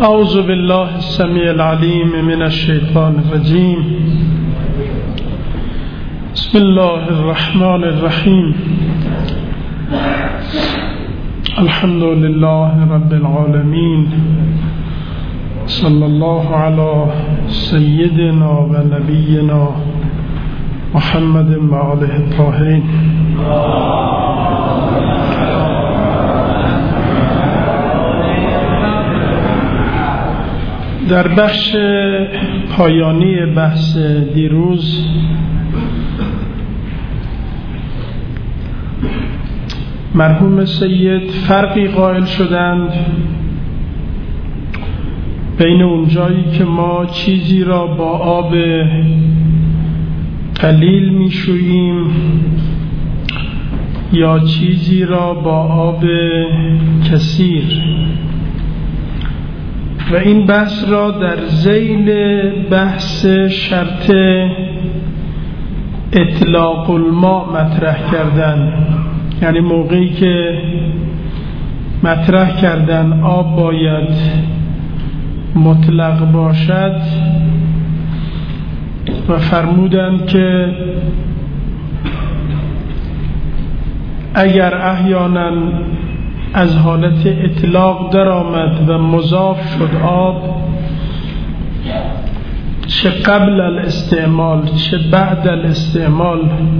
اعوذ بالله السمیع العلیم من الشیطان الرجیم. بسم الله الرحمن الرحیم. الحمد لله رب العالمین. صلی الله علی سیدنا و نبینا محمد و آله الطاهرین. در بخش پایانی بحث دیروز مرحوم سید فرقی قائل شدند بین اون جایی که ما چیزی را با آب قلیل میشوییم یا چیزی را با آب کثیر، و این بحث را در ذیل بحث شرط اطلاق الماء مطرح کردن. یعنی موقعی که مطرح کردن آب باید مطلق باشد و فرمودند که اگر احیانا از حالت اطلاق در آمد و مضاف شد آب، چه قبل الاستعمال چه بعد الاستعمال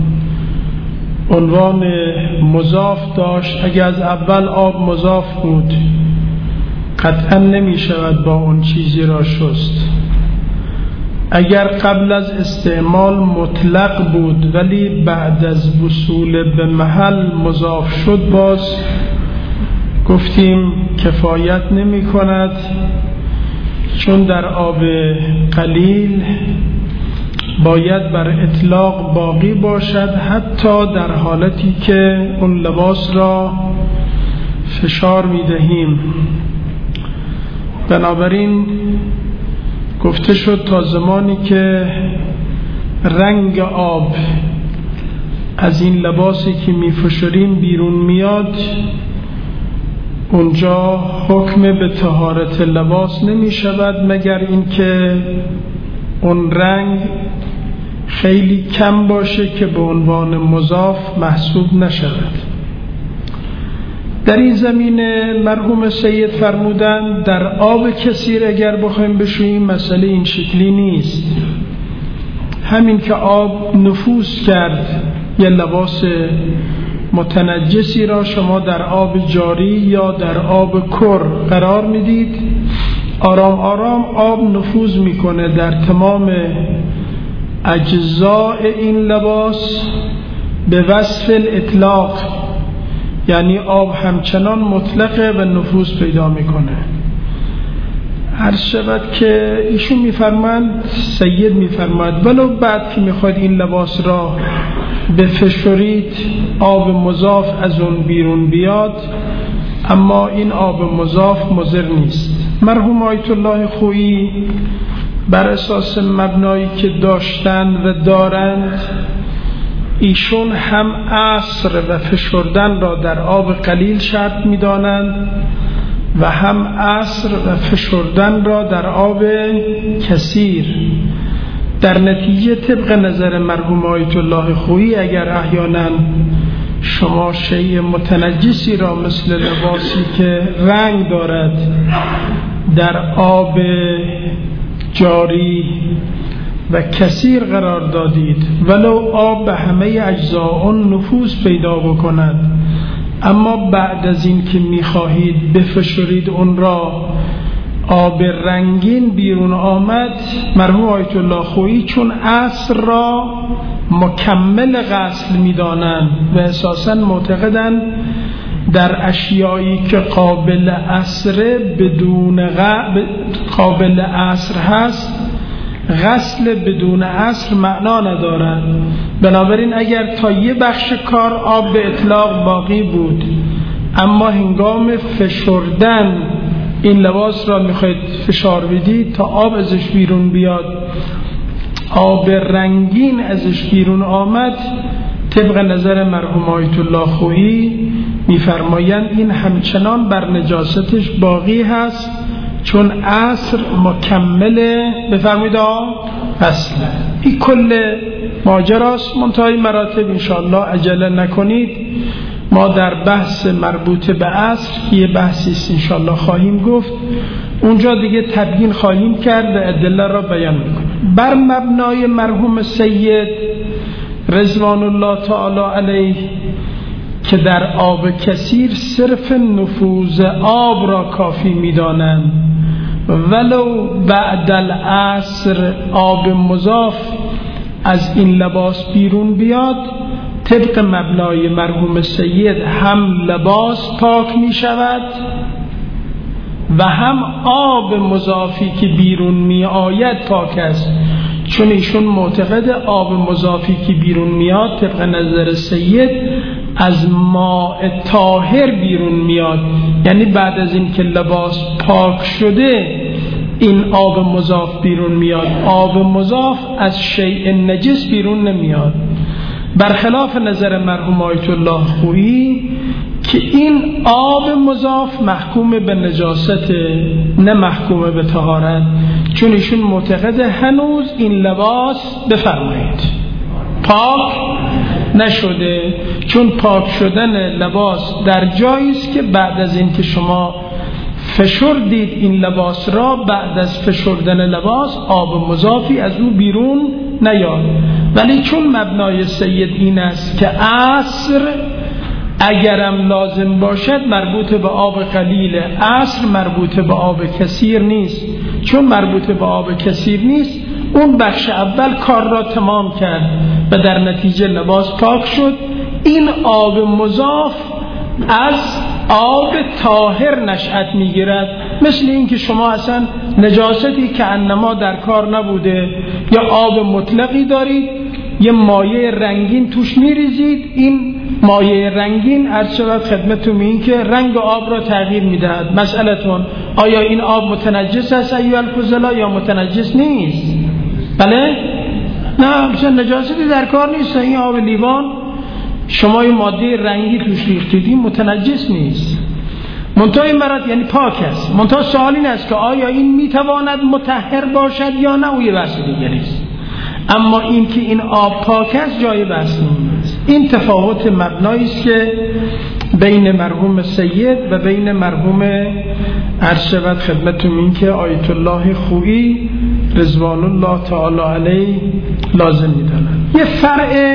عنوان مضاف داشت، اگر از اول آب مضاف بود قطعا نمی شود با اون چیزی را شست. اگر قبل از استعمال مطلق بود ولی بعد از وصول به محل مضاف شد، باز گفتیم کفایت نمی کند، چون در آب قلیل باید بر اطلاق باقی باشد حتی در حالتی که اون لباس را فشار می دهیم. بنابراین گفته شد تا زمانی که رنگ آب از این لباسی که می فشاریم بیرون میاد، اونجا حکم به طهارت لباس نمی شود مگر اینکه اون رنگ خیلی کم باشه که به عنوان مضاف محسوب نشود. در این زمینه مرحوم سید فرمودند در آب کثیر اگر بخوایم بشوییم مسئله این شکلی نیست. همین که آب نفوذ کرد یه لباس متنجسی را شما در آب جاری یا در آب کر قرار میدید، آرام آرام آب نفوذ میکنه در تمام اجزاء این لباس به وصف الاطلاق، یعنی آب همچنان مطلقه و نفوذ پیدا میکنه. عرض شود که ایشون میفرماند، سید میفرماید ولو بعد که میخواید این لباس را بفشارید آب مضاف از اون بیرون بیاد، اما این آب مضاف مضر نیست. مرحوم آیت الله خویی بر اساس مبنایی که داشتن و دارند، ایشون هم عصر و فشردن را در آب قلیل شرط می‌دانند و هم عصر و فشردن را در آب کثیر. در نتیجه طبق نظر مرحوم آیت الله خویی اگر احیانا شما شیء متنجسی را مثل لباسی که رنگ دارد در آب جاری و کثیر قرار دادید، ولو آب به همه اجزاء اون نفوذ پیدا بکند، اما بعد از این که میخواهید بفشارید اون را آب رنگین بیرون آمد، مرحوم آیت الله خویی چون عصر را مکمل غسل میدانند و اساساً معتقدند در اشیایی که قابل عصر بدون قابل عصر هست، غسل بدون عصر معنا ندارد. بنابراین اگر تا یه بخش کار آب به اطلاق باقی بود، اما هنگام فشردن این لباس را میخواید فشار بدید تا آب ازش بیرون بیاد، آب رنگین ازش بیرون آمد، طبق نظر مرحوم آیت الله خویی میفرمایند این همچنان بر نجاستش باقی هست، چون عصر مکمل بفرمایید اصله. این کل ماجراست. منتهای مراتب انشاءالله عجله نکنید، ما در بحث مربوط به عصر که یه بحثیست انشاءالله خواهیم گفت، اونجا دیگه تبیین خواهیم کرد و ادله را بیان میکنیم. بر مبنای مرحوم سید رضوان الله تعالی علیه که در آب کثیر صرف نفوذ آب را کافی میدانند، ولو بعد العصر آب مضاف از این لباس بیرون بیاد، طبق مبنای مرحوم سید هم لباس پاک می شود و هم آب مضافی که بیرون می آید پاک است، چون ایشون معتقد آب مضافی که بیرون میاد طبق نظر سید از ماء طاهر بیرون میاد، یعنی بعد از این که لباس پاک شده این آب مضاف بیرون میاد. آب مضاف از شیء نجس بیرون نمیاد، برخلاف نظر مرحوم آیت الله خویی که این آب مضاف محکوم به نجاست نه محکوم به طهارت، چون ایشون معتقد هنوز این لباس بفرمایید پاک نشده، چون پاک شدن لباس در جایی است که بعد از این که شما فشردید این لباس را، بعد از فشردن لباس آب مضافی از او بیرون نیاد. ولی چون مبنای سید این است که عصر اگرم لازم باشد مربوط به آب قلیل، عصر مربوط به آب کثیر نیست، چون مربوط به آب کثیر نیست اون بخش اول کار را تمام کرد و در نتیجه لباس پاک شد. این آب مضاف از آب طاهر نشأت میگیرد، مثل این که شما اصلا نجاستی که انما در کار نبوده یا آب مطلقی دارید، یه مایع رنگین توش میریزید، این مایع رنگین عرض شود خدمتتون این که رنگ آب را تغییر میدهد. مسئلتون آیا این آب متنجس است ایها الفضلا یا متنجس نیست؟ بله؟ نه، مثلا نجاستی در کار نیست. این آب لیوان شما این ماده رنگی توش ریختید، این متنجس نیست، منتهای مراد یعنی پاک است. منتها سوال این است که آیا این میتواند مطهر باشد یا نه، او یه بحث دیگری است. اما این که این آب پاک است جای بحث نیست. این تفاوت مبنایی است که بین مرحوم سید و بین مرحوم عرض شود خدمتتون این که آیت الله خویی رضوان الله تعالی علیه لازم میدانند. یه فرع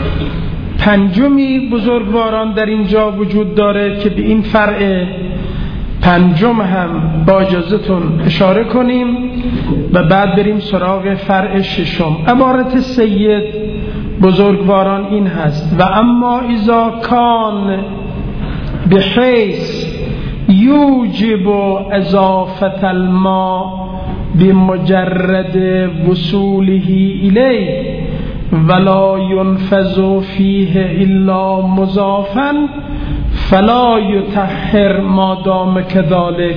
پنجمی بزرگواران در اینجا وجود داره که به این فرع پنجم هم با اجازهتون اشاره کنیم و بعد بریم سراغ فرع ششم. عبارت سید بزرگواران این هست: و اما اذا کان بحیث یوجب اضافت الماء بمجرد وصوله الیه ولا ينفذ فيه الا مضافا فلا يطهر ما دام كذلك.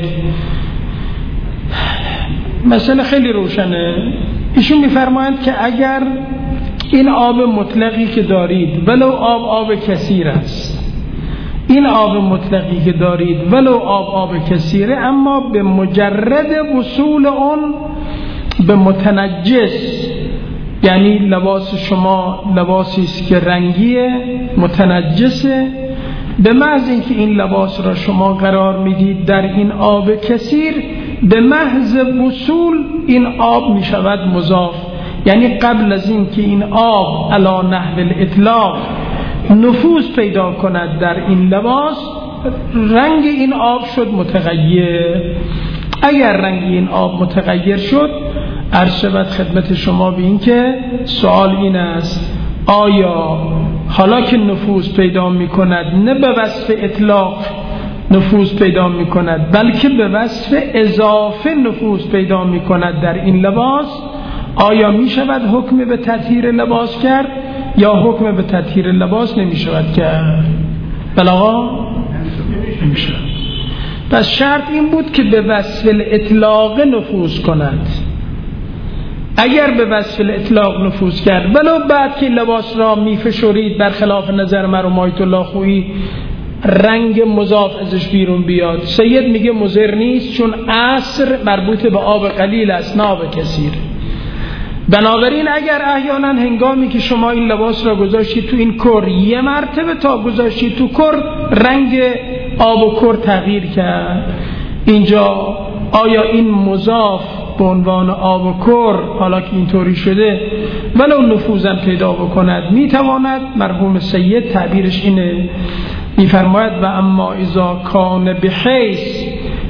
مسئله خیلی روشنه. ایشون میفرمایند که اگر این آب مطلقی که دارید ولو آب کثیر است، این آب مطلقی که دارید ولو آب کثیره، اما به مجرد وصول اون به متنجس، یعنی لباس شما لباسی است که رنگیه متنجسه، به محض اینکه این لباس را شما قرار میدید در این آب کثیر، به محض وصول این آب می شود مضاف. یعنی قبل از اینکه این آب علی نحو الاطلاق نفوذ پیدا کند در این لباس، رنگ این آب شد متغیر. اگر رنگ این آب متغیر شد، عرض شود خدمت شما به این که سوال این است: آیا حالا که نفوذ پیدا می کند نه به وصف اطلاق نفوذ پیدا می کند بلکه به وصف اضافه نفوذ پیدا می کند در این لباس، آیا می شود حکم به تطهیر لباس کرد یا حکم به تطهیر لباس نمی شود کرد؟ بلا نمی شود. پس شرط این بود که به وصف الاطلاق نفوذ کند. اگر به وصف الاطلاق نفوذ کرد ولو بعد که لباس را میفشورید، برخلاف نظر مرحوم آیت الله خویی رنگ مضاف ازش بیرون بیاد. سید میگه مضر نیست چون عصر مربوط به آب قلیل است نه آب کثیر. بنابراین اگر احیانا هنگامی که شما این لباس را گذاشتید تو این کر، یه مرتبه تا گذاشتید تو کر رنگ آب و کر تغییر کرد، اینجا آیا این مضاف به عنوان آب و کر حالا که اینطوری شده ولو نفوذا پیدا بکند میتواند؟ مرحوم سید تعبیرش اینه، میفرماید و اما اذا کان بحیث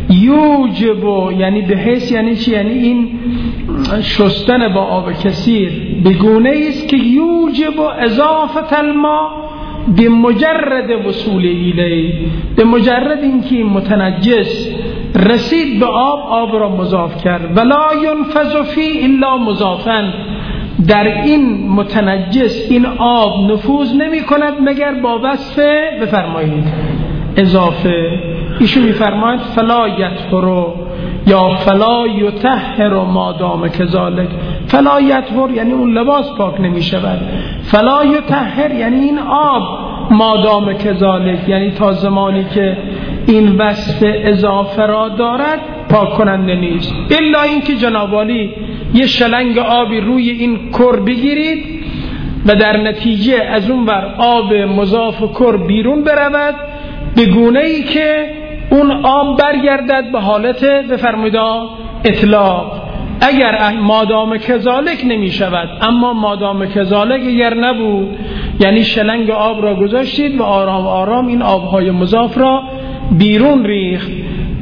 یوجب، یعنی بحیث یعنی چی؟ یعنی این شستن با آب کثیر بگونه است که یوجب اضافه الماء به مجرد وصول الیه، به مجرد اینکه این متنجس رسید به آب را مضاف کرد. ولا ينفذ فی الا مضافا، در این متنجس این آب نفوذ نمی کند مگر با وصف بفرمایید اضافه. ایشون میفرماید فلا یطهر یا فلا یطهر ما دام کذالک. فلا یطهر یعنی اون لباس پاک نمی شود، فلا یطهر یعنی این آب ما دام کذالک یعنی تا زمانی که این وصف اضافه را دارد پاک کننده نیست. الا اینکه جناب عالی یه شلنگ آبی روی این کر بگیرید و در نتیجه از اون بر آب مضاف و کر بیرون برود به گونه ای که اون آب برگردد به حالت بفرمایید اطلاق. اگر مادام کذالک نمی شود، اما مادام کذالک اگر نبود یعنی شلنگ آب را گذاشتید و آرام آرام این آبهای مضاف را بیرون ریخت،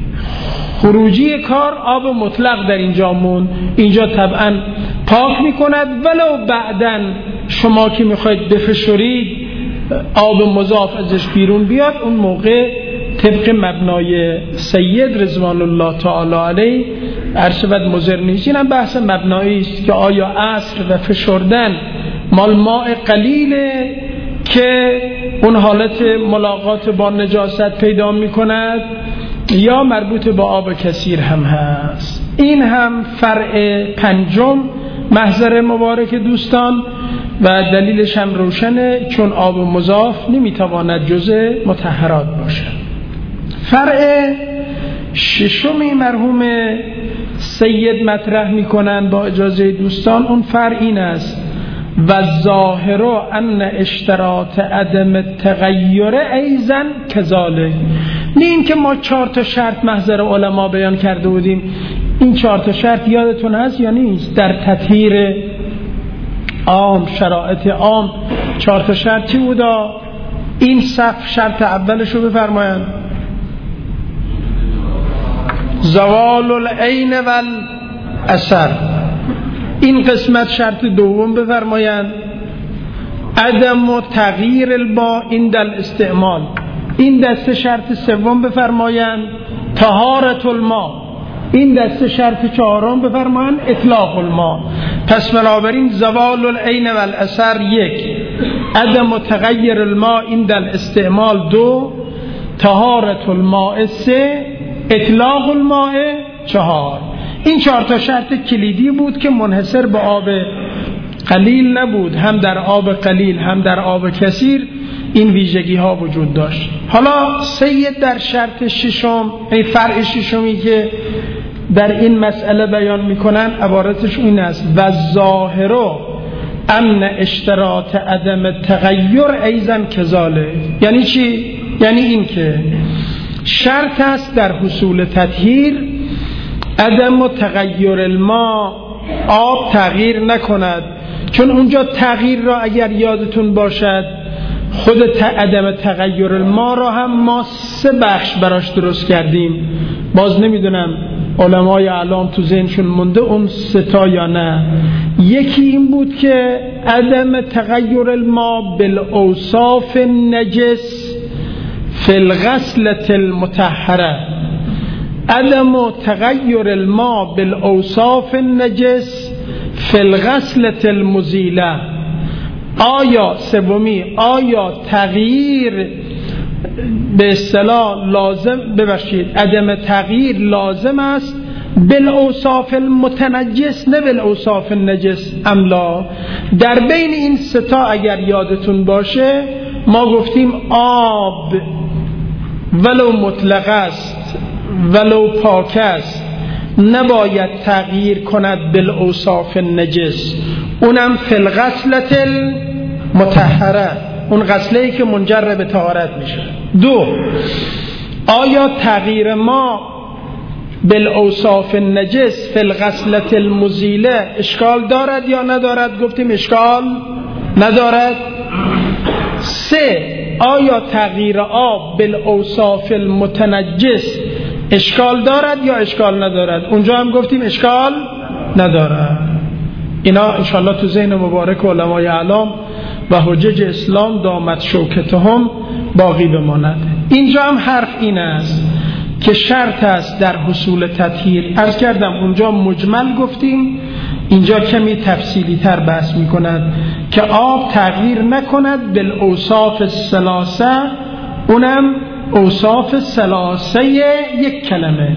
خروجی کار آب مطلق در اینجا موند، اینجا طبعا پاک میکند. ولو بعدن شما که میخواید بفشورید آب مضاف ازش بیرون بیاد، اون موقع طبق مبنای سید رضوان الله تعالی علیه ارشبت مضر نیست. این هم بحث مبنایی است که آیا عصر و فشردن مال ماء قلیله که اون حالت ملاقات با نجاست پیدا می کند یا مربوط به آب کثیر هم هست. این هم فرع پنجم محضر مبارک دوستان و دلیلش هم روشنه، چون آب مضاف نمیتواند جزء مطهرات باشد. فرع ششمی مرحوم سید مطرح میکنن با اجازه دوستان، اون فرع این است و ظاهر ان اشتراط عدم التغیر ایضا کذالک. نه این که ما 4 شرط محضر علما بیان کرده بودیم، این 4 شرط یادتون هست یا نیست؟ در تطهیر عام، شرایط عام 4 شرط چی بودا؟ این شرط اولش رو بفرمایند. زوال العین والاثر. این قسمت شرط دوم بفرمایند. عدم تغییر الماء عند الاستعمال. این دسته شرط سوم بفرمایند. طهارت الماء. این دسته شرط چهارم بفرمایند. اطلاق الماء. پس بنابراین زوال العین والاثر 1، عدم تغییر الماء عند الاستعمال 2، طهارت الماء 3، اطلاق الماء 4. این 4 شرط کلیدی بود که منحصر به آب قلیل نبود، هم در آب قلیل هم در آب کثیر این ویژگی ها وجود داشت. حالا سید در شرط ششم، این فرع ششمی که در این مسئله بیان میکنن عبارتش این است و ظاهر ان اشتراط عدم تغییر ایضا کذالک. یعنی چی؟ یعنی این که شرط است در حصول تطهیر عدم تغییر الماء، آب تغییر نکند، چون اونجا تغییر را اگر یادتون باشد خود عدم تغییر الماء را هم ما 3 بخش براش درست کردیم. باز نمیدونم علمای اعلام تو ذهنشون مونده اون 3 تا یا نه. یکی این بود که عدم تغییر الماء بالاوصاف النجس فی الغسلة المطهره، عدم تغییر الماء بالاوصاف النجس فی الغسلة المزیله. آیا سومی، آیا تغییر به اصطلاح لازم، عدم تغییر لازم است بالاوصاف المتنجس نه بالاوصاف النجس املا؟ در بین این 3 تا اگر یادتون باشه ما گفتیم آب ولو مطلق است ولو پاک است نباید تغییر کند بالاوصاف النجس، اونم فی الغسلة المطهره، اون غسله‌ای که منجر به طهارت میشه. دو، آیا تغییر ما بالاوصاف النجس فی الغسلة المزیله اشکال دارد یا ندارد؟ گفتیم اشکال ندارد. سه، آیا تغییر آب بالاوصاف المتنجس اشکال دارد یا اشکال ندارد؟ اونجا هم گفتیم اشکال ندارد. اینا انشاءالله تو ذهن مبارک علمای اعلام و حجج اسلام دامت شوکتهم باقی بماند. اینجا هم حرف این است که شرط است در حصول تطهیر. عرض کردم اونجا مجمل گفتیم، اینجا کمی تفصیلی تر بحث می کند که آب تغییر نکند بالاوصاف الثلاثه، اونم اوصاف ثلاثه یک کلمه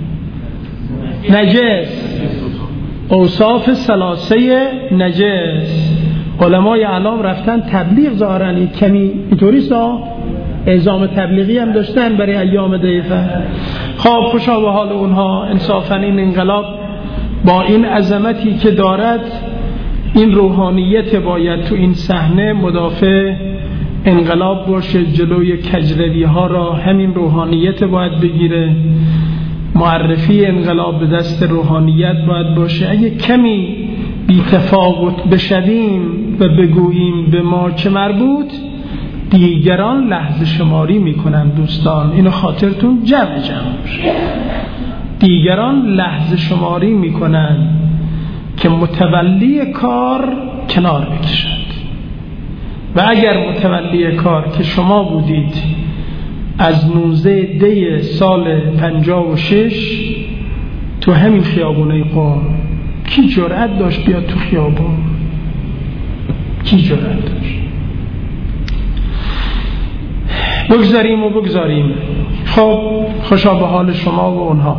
نجس، اوصاف ثلاثه نجس. علمای اعلام رفتن تبلیغ ظاهرن کمی اینطوریست، اعزام تبلیغی هم داشتن برای ایام ضیفه. خب خوشا به حال اونها. انصافا این انقلاب با این عظمتی که دارد، این روحانیت باید تو این صحنه مدافع انقلاب باشه، جلوی کجروی ها را همین روحانیت باید بگیره، معرفی انقلاب به دست روحانیت باید باشه. اگه کمی بی تفاوت بشویم و بگوییم به ما چه مربوط، دیگران لحظه شماری میکنن. دوستان اینو خاطرتون جمع باشه، دیگران لحظه شماری میکنن که متولی کار کنار بکشد. و اگر متولی کار که شما بودید از 19 دی سال 56 تو همین خیابونه قم، کی جرأت داشت بیاد تو خیابون؟ کی جرأت داشت؟ بگذاریم. خب خوشا به حال شما و اونها.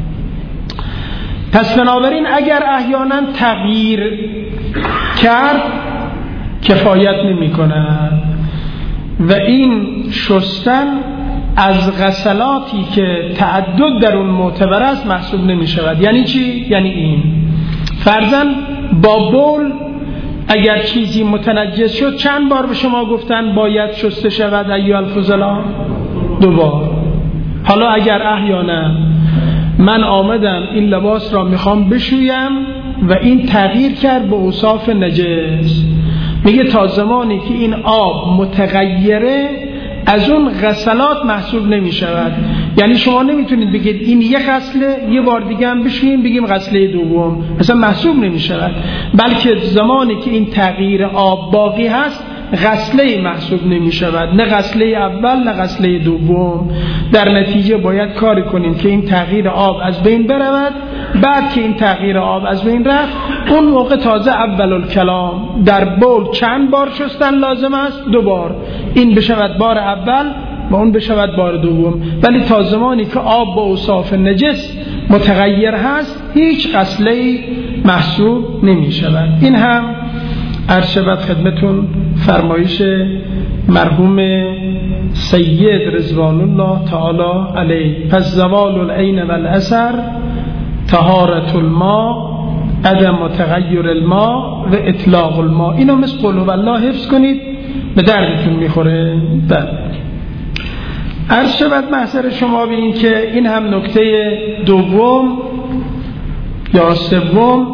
پس بنابراین اگر احیانا تغییر کرد کفایت نمی کند و این شستن از غسلاتی که تعدد در اون معتبر است محسوب نمی شود. یعنی چی؟ یعنی این فرضاً با بول اگر چیزی متنجس شد چند بار به شما گفتن باید شسته شود ایها الفضلا؟ 2 بار. حالا اگر احیانا من آمدم این لباس را میخوام بشویم و این تغییر کرد به اوصاف نجس، میگه تا زمانی که این آب متغیره از اون غسلات محسوب نمی شود. یعنی شما نمیتونید بگید این یک غسله یه بار دیگه هم بشویم بگیم غسله دوم، مثلا محسوب نمی شود، بلکه زمانی که این تغییر آب باقی هست غسله محسوب نمی شود، نه غسله اول نه غسله دوم. در نتیجه باید کاری کنیم که این تغییر آب از بین برود. بعد که این تغییر آب از بین رفت اون موقع تازه اول الکلام در بول چند بار شستن لازم است؟ 2 بار. این بشود بار اول و اون بشود بار دوم. ولی تا زمانی که آب با اوصاف نجس متغیر هست هیچ غسله محسوب نمی شود. این هم عرض شود خدمتون فرمایش مرحوم سید رضوان الله تعالی علیه. پس زوال العین و الاثر، طهارت الماء، عدم تغییر الماء و اطلاق الماء. اینو مثل قل هو الله حفظ کنید، به دردتون میخوره. عرض شود محضر شما به این که این هم نکته دوم یا سوم.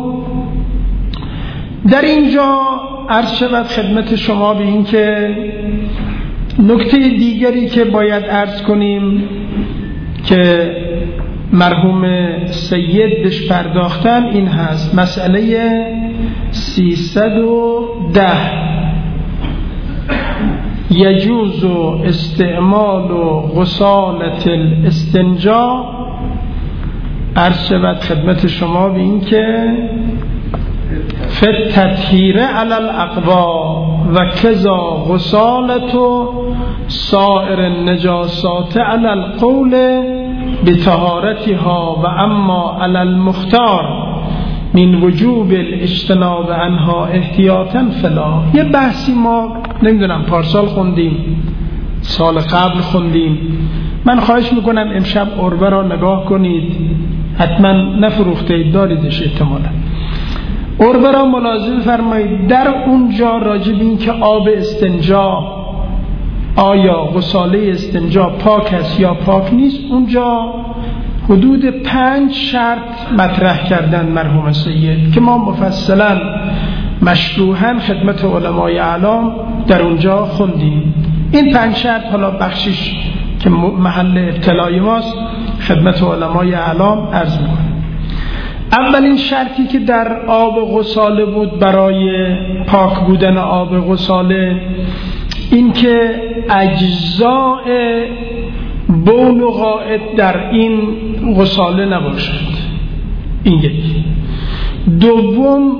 در اینجا عرض شود خدمت شما به این که نکته دیگری که باید عرض کنیم که مرحوم سید بهش پرداختن این هست، مسئله 310 یجوز استعمال غسالة الاستنجا. عرض شود خدمت شما به این که فتطهیر علی الاقوا و کذا غسالة سائر النجاسات علی القول بطهارتها و اما علی المختار من وجوب الاجتناب عنها احتیاطا فلا. یه بحثی ما نمیدونم پارسال خوندیم، سال قبل خوندیم، من خواهش میکنم امشب عربه را نگاه کنید، حتما نفروخته داریدش احتمالا. عربه را ملاحظه فرمایید، در اونجا راجع به این که آب استنجا آیا غساله استنجا پاک است یا پاک نیست، اونجا حدود 5 شرط مطرح کردن مرحوم سید که ما مفصلا مشروحاً خدمت علمای اعلام در اونجا خوندیم. این 5 شرط حالا بخشش که محل ابتلای ماست خدمت علمای اعلام عرض میکنم. اولین شرطی که در آب غساله بود برای پاک بودن آب غساله این که اجزاء بول و غائط در این غساله نباشد. این یکی. دوم،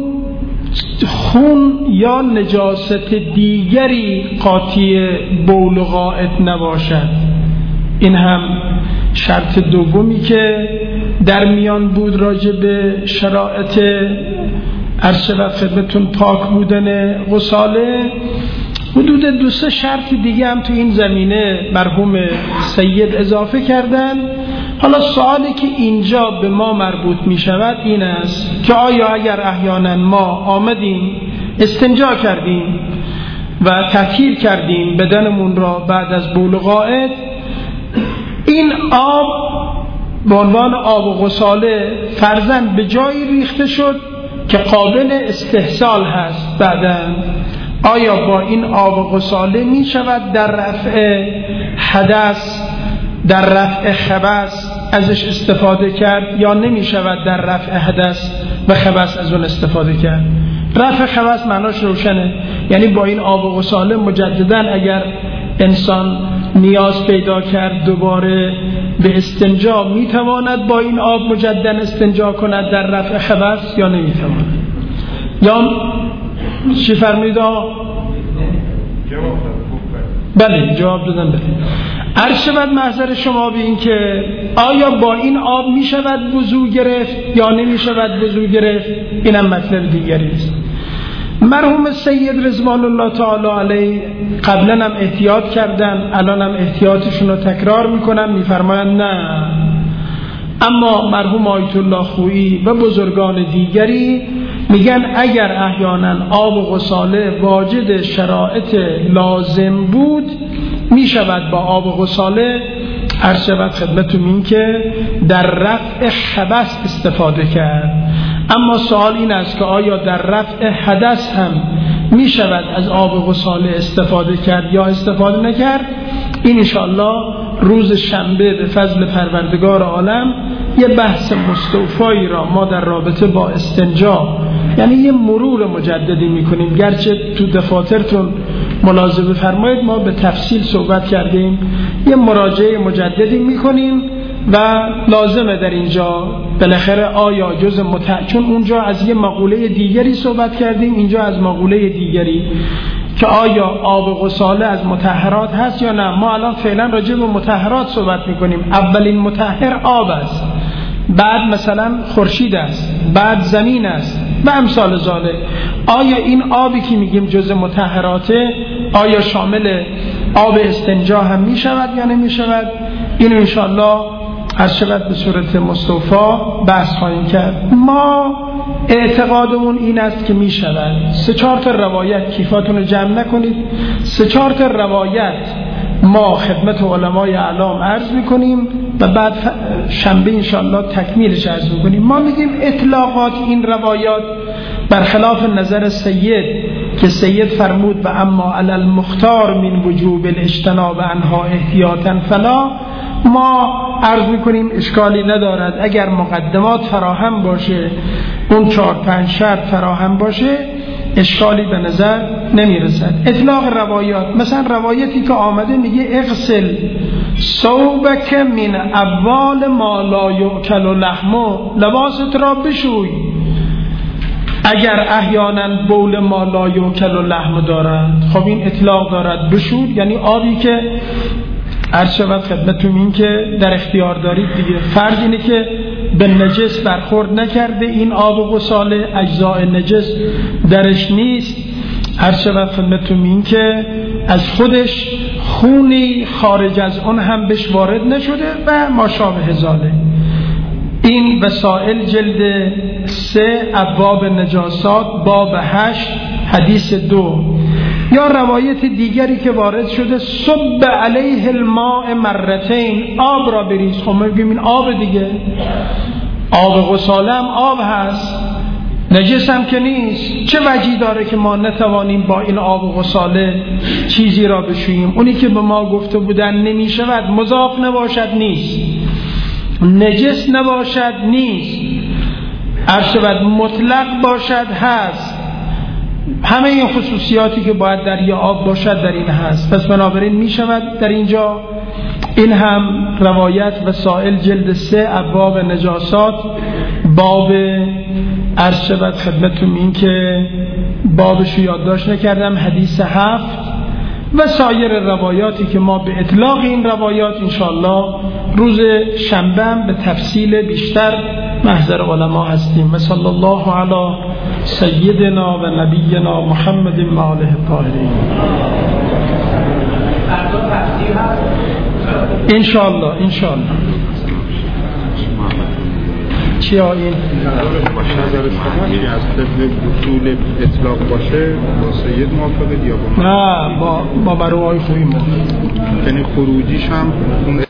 خون یا نجاست دیگری قاطی بول و غائط نباشد. این هم شرط دومی که در میان بود راجع به شرایط عرض و خدمتون پاک بودن غساله. حدود 2-3 شرط دیگه هم تو این زمینه مرحوم سید اضافه کردن. حالا سوالی که اینجا به ما مربوط می شود این است که آیا اگر احیانا ما آمدیم استنجا کردیم و تطهیر کردیم بدنمون را بعد از بول و غائط، این آب به عنوان آب غساله فرضاً به جایی ریخته شد که قابل استحصال هست بعداً، آیا با این آب غساله می شود در رفع حدث، در رفع خبث ازش استفاده کرد یا نمی شود در رفع حدث و خبث از اون استفاده کرد؟ رفع خبث معناش روشنه، یعنی با این آب غساله مجددا اگر انسان نیاز پیدا کرد دوباره به استنجا می تواند با این آب مجددا استنجا کند در رفع خبث یا نمی تواند؟ یا چی فرمید؟ بله جواب دادم. بله عرض شود محضر شما به این که آیا با این آب می شود وضو گرفت یا نمی شود وضو گرفت، اینم مطلب دیگری است. مرحوم سید رضوان الله تعالی علیه قبلا هم احتیاط کردن، الان هم احتیاطشون رو تکرار میکنن، میفرمایند نه، اما مرحوم آیت الله خویی و بزرگان دیگری میگن اگر احیانا آب غساله واجد شرایط لازم بود میشود با آب غساله عرض شود خدمتتون این که در رفع خبث استفاده کرد. اما سوال این است که آیا در رفع حدث هم می شود از آب غساله استفاده کرد یا استفاده نکرد؟ این انشاءالله روز شنبه به فضل پروردگار عالم یه بحث مستوفایی را ما در رابطه با استنجا، یعنی یه مرور مجددی میکنیم، گرچه تو دفاترتون ملاحظه بفرمایید ما به تفصیل صحبت کردیم، یه مراجعه مجددی میکنیم و لازمه در اینجا بالاخره آیا جز چون اونجا از یه مقوله دیگری صحبت کردیم، اینجا از مقوله دیگری که آیا آب غساله از مطهرات هست یا نه. ما الان فعلا راجع به مطهرات صحبت میکنیم. اولین مطهر آب است، بعد مثلا خورشید است، بعد زمین است و امثال ذالک. آیا این آبی که میگیم جز مطهراته آیا شامل آب استنجا هم میشود یا نمیشود؟ این انشاءالله از شود به صورت مستوفا بحث خواهیم کرد. ما اعتقادمون این است که می شود. 3-4 تا روایت، کیفاتون رو جمع نکنید، 3-4 تا روایت ما خدمت علمای اعلام عرض میکنیم و بعد شنبه انشاءالله تکمیلش عرض میکنیم. ما میگیم اطلاقات این روایات برخلاف نظر سید که سید فرمود و اما علی المختار من وجوب الاجتناب عنها احتیاطا فلا، ما عرض میکنیم اشکالی ندارد اگر مقدمات فراهم باشه، اون 4-5 شرط فراهم باشه، اشکالی به نظر نمیرسد. اطلاق روایات، مثلا روایتی که آمده میگه اغسل ثوبک من اول ما لا یؤکل لحمه، لباست را بشوی اگر احیانا بول ما لا یؤکل لحم دارد. خب این اطلاق دارد، بشود یعنی آبی که عرض شود خدمتتون این که در اختیار دارید دیگه. فرض اینه که به نجس برخورد نکرده این آب غساله، اجزاء نجس درش نیست، عرض شود خدمتتون این که از خودش خونی خارج از اون هم بهش وارد نشده و ما شابه ذالک. این وسائل جلد 3 ابواب نجاسات باب 8 حدیث 2. یا روایت دیگری که وارد شده صب علیه الماء مرتین، آب را بریز. خب ما بگیم این آب دیگه، آب غساله هم آب هست، نجس هم که نیست، چه وجهی داره که ما نتوانیم با این آب غساله چیزی را بشوییم؟ اونی که به ما گفته بودن نمی شود، مضاف نباشد نیست، نجس نباشد نیست، ارشد مطلق باشد هست، همه این خصوصیاتی که باید در یه آب باشد در این هست. پس بنابراین می شود در اینجا این هم روایت وسائل جلد 3 ابواب نجاسات باب ارشد خدمتتون این که بابشو یادداشت نکردم حدیث 7 و سایر روایاتی که ما به اطلاق این روایات انشاءالله روز شنبه به تفصیل بیشتر محضر علما هستیم. و صلی الله علی سیدنا و نبینا محمد و آله الطاهرین. انشاءالله چی ها این؟ باشه از طبق اصول اطلاق باشه با سید موافقه یا با نه با بروهای خوبی موافقه، یعنی خروجیش هم